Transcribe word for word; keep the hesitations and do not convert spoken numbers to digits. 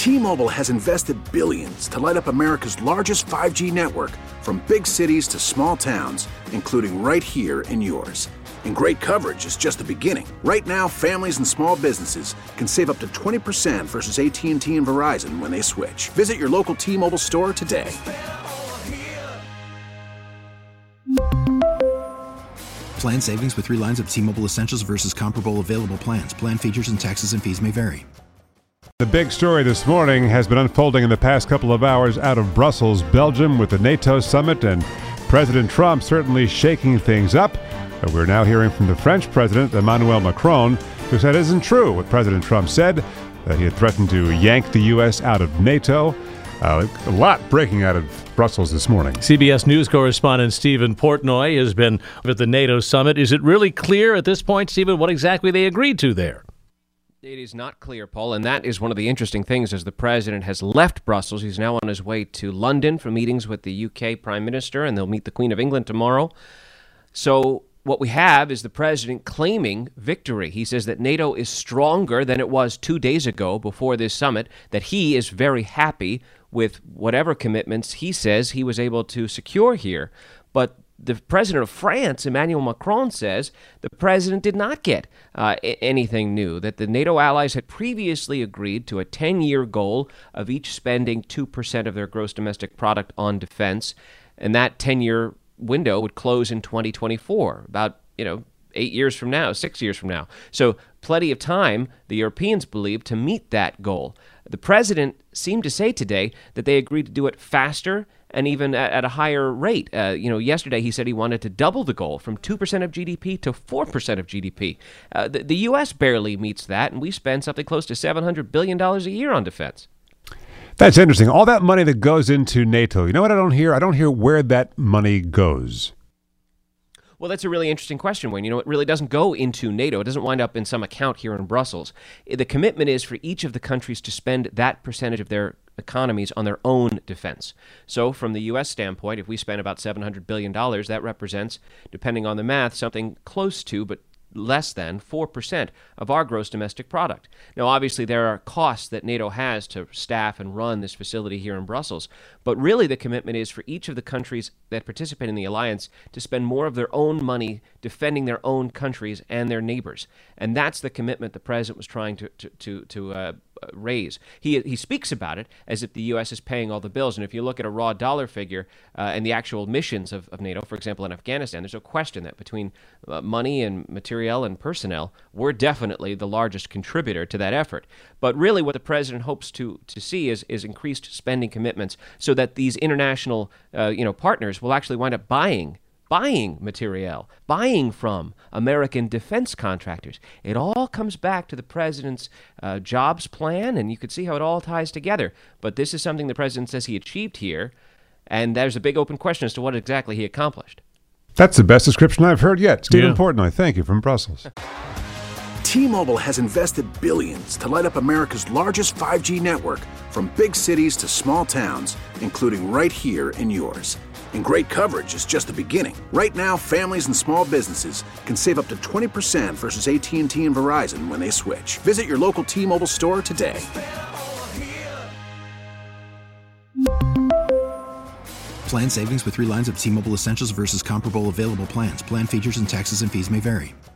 T-Mobile has invested billions to light up America's largest five G network, from big cities to small towns, including right here in yours. And great coverage is just the beginning. Right now, families and small businesses can save up to twenty percent versus A T and T and Verizon when they switch. Visit your local T-Mobile store today. Plan savings with three lines of T-Mobile Essentials versus comparable available plans. Plan features and taxes and fees may vary. The big story this morning has been unfolding in the past couple of hours out of Brussels, Belgium, with the NATO summit, and President Trump certainly shaking things up. But we're now hearing from the French President, Emmanuel Macron, who said it isn't true what President Trump said, that he had threatened to yank the U S out of NATO. Uh, a lot breaking out of Brussels this morning. C B S News correspondent Stephen Portnoy has been at the NATO summit. Is it really clear at this point, Stephen, what exactly they agreed to there? It is not clear, Paul, and that is one of the interesting things as the president has left Brussels. He's now on his way to London for meetings with the U K Prime Minister, and they'll meet the Queen of England tomorrow. So what we have is the president claiming victory. He says that NATO is stronger than it was two days ago before this summit, that he is very happy with whatever commitments he says he was able to secure here. But the president of France, Emmanuel Macron, says the president did not get uh, anything new, that the NATO allies had previously agreed to a ten-year goal of each spending two percent of their gross domestic product on defense, and that ten-year window would close in twenty twenty-four, about, you know, eight years from now, six years from now. So plenty of time, the Europeans believe, to meet that goal. The president seemed to say today that they agreed to do it faster and even at, at a higher rate. Uh, you know, yesterday he said he wanted to double the goal from two percent of G D P to four percent of G D P. Uh, the, the U S barely meets that, and we spend something close to seven hundred billion dollars a year on defense. That's interesting. All that money that goes into NATO, you know what I don't hear? I don't hear where that money goes. Well, that's a really interesting question, Wayne. You know, it really doesn't go into NATO. It doesn't wind up in some account here in Brussels. The commitment is for each of the countries to spend that percentage of their economies on their own defense. So from the U S standpoint, if we spend about seven hundred billion dollars, that represents, depending on the math, something close to, but less than four percent of our gross domestic product. Now, obviously, there are costs that NATO has to staff and run this facility here in Brussels, but really the commitment is for each of the countries that participate in the alliance to spend more of their own money defending their own countries and their neighbors. And that's the commitment the president was trying to to to, to uh, raise. He he speaks about it as if the U S is paying all the bills. And if you look at a raw dollar figure uh, and the actual missions of, of NATO, for example, in Afghanistan, there's no question that between uh, money and materiel and personnel, we're definitely the largest contributor to that effort. But really what the president hopes to to see is is increased spending commitments so that these international uh, you know partners will actually wind up buying buying materiel, buying from American defense contractors. It all comes back to the president's uh, jobs plan, and you could see how it all ties together. But this is something the president says he achieved here, and there's a big open question as to what exactly he accomplished. That's the best description I've heard yet. Stephen Yeah. Portnoy, thank you, from Brussels. T-Mobile has invested billions to light up America's largest five G network, from big cities to small towns, including right here in yours. And great coverage is just the beginning. Right now, families and small businesses can save up to twenty percent versus A T and T and Verizon when they switch. Visit your local T-Mobile store today. Plan savings with three lines of T-Mobile Essentials versus comparable available plans. Plan features and taxes and fees may vary.